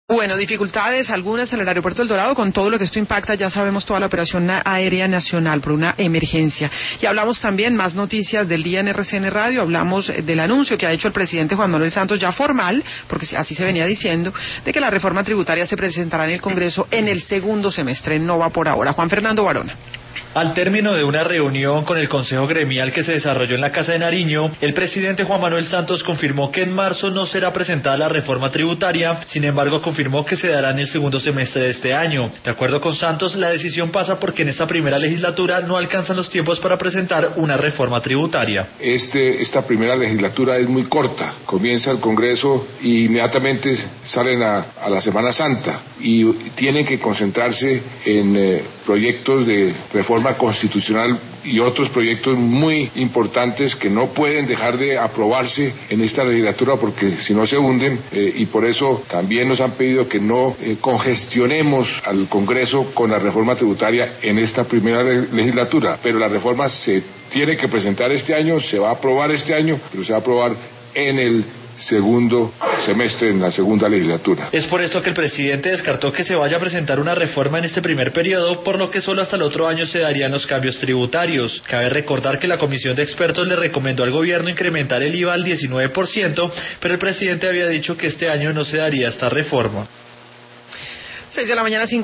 Bueno, dificultades algunas en el aeropuerto del Dorado, con todo lo que esto impacta, ya sabemos toda la operación aérea nacional por una emergencia. Y hablamos también más noticias del día en RCN Radio, hablamos del anuncio que ha hecho el presidente Juan Manuel Santos, ya formal, porque así se venía diciendo, de que la reforma tributaria se presentará en el Congreso en el segundo semestre, no va por ahora. Juan Fernando Barona. Al término de una reunión con el Consejo Gremial que se desarrolló en la Casa de Nariño, el presidente Juan Manuel Santos confirmó que en marzo no será presentada la reforma tributaria, sin embargo confirmó que se dará en el segundo semestre de este año. De acuerdo con Santos, la decisión pasa porque en esta primera legislatura no alcanzan los tiempos para presentar una reforma tributaria. Esta primera legislatura es muy corta, comienza el Congreso y inmediatamente salen a la Semana Santa y tienen que concentrarse en proyectos de reforma constitucional y otros proyectos muy importantes que no pueden dejar de aprobarse en esta legislatura porque si no se hunden y por eso también nos han pedido que no congestionemos al Congreso con la reforma tributaria en esta primera legislatura, pero la reforma se tiene que presentar este año, se va a aprobar este año, pero se va a aprobar en el segundo semestre, en la segunda legislatura. Es por eso que el presidente descartó que se vaya a presentar una reforma en este primer periodo, por lo que solo hasta el otro año se darían los cambios tributarios. Cabe recordar que la comisión de expertos le recomendó al gobierno incrementar el IVA al 19%, pero el presidente había dicho que este año no se daría esta reforma. 6 de la mañana, 5